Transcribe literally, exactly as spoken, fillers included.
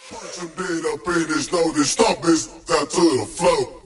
Punch him dead up in his nose and stomp his down to the floor.